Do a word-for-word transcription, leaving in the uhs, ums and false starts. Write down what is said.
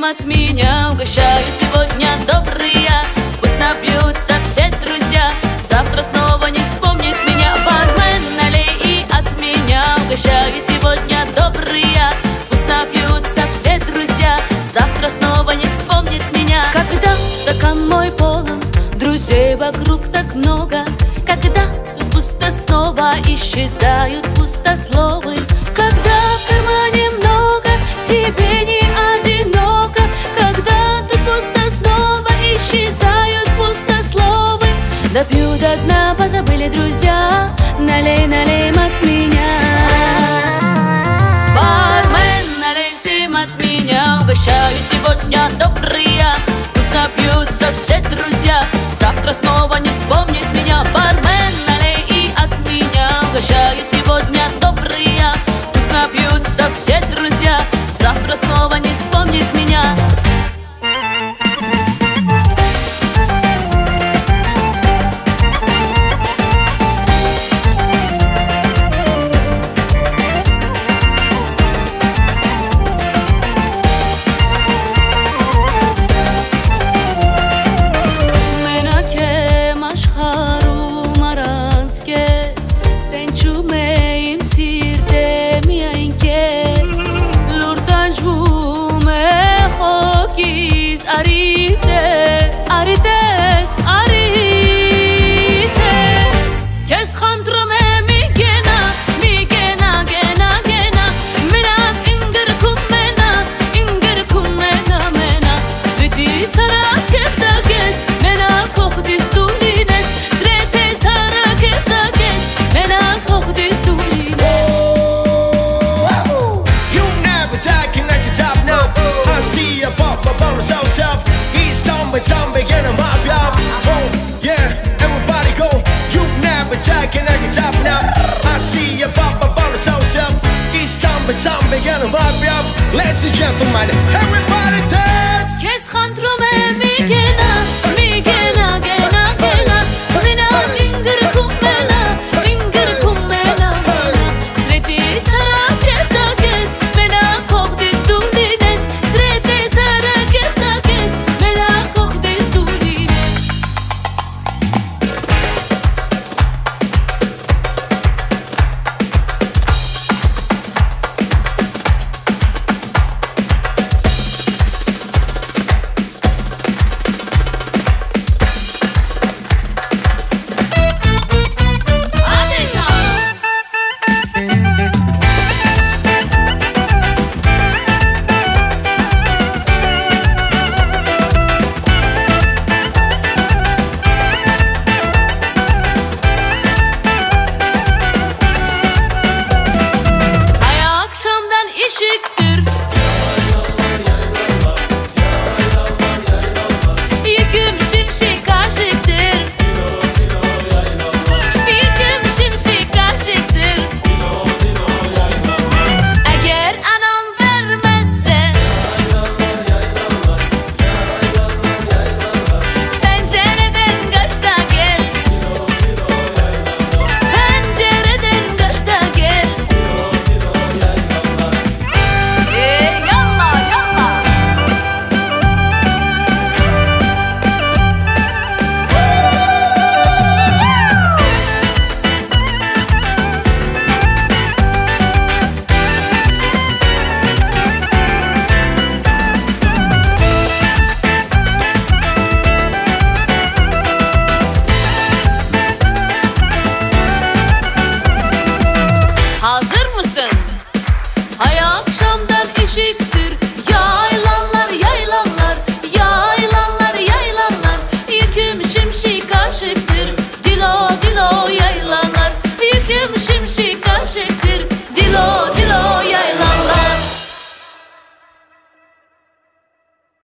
налеем от меня. Угощаю сегодня добрые, пусть напьются все друзья. Завтра снова не вспомнит меня. Бармен, налей и от меня. Угощаю сегодня добрые, пусть напьются все друзья. Завтра снова не вспомнит меня. Когда стакан мой полон, друзей вокруг так много. Когда пусто, снова исчезают пустословы. Когда в кармане много, тебе не одиноко. Когда тут пусто, снова исчезают пустословы. Допью до дна, позабыли друзья. Налей, налей от меня. Бармен, налей всем от меня. Угощаю сегодня добрые, пусть напьются все друзья. Завтра снова не вспомнит меня. Бармен, налей и от меня. Угощаю сегодня добрые, пусть напьются все друзья. Завтра снова не вспомнит меня. Arites, arites, arites. Kes khandrme mi gena, mi gena, gena, gena. Merak inger kumena, inger kumena, mena. Sveti sara kevda kes, mena kokhdis tulines. Sveti sara kevda kes, mena kokhdis tulines. You never talking like a top now. I see a pop up on the south south. He's tombe tombe in a mob yob. Oh yeah, everybody go. You never talking like a top now. I see a pop up on the south south. He's tombe tombe in a mob yob. Ladies and gentlemen, everybody dance.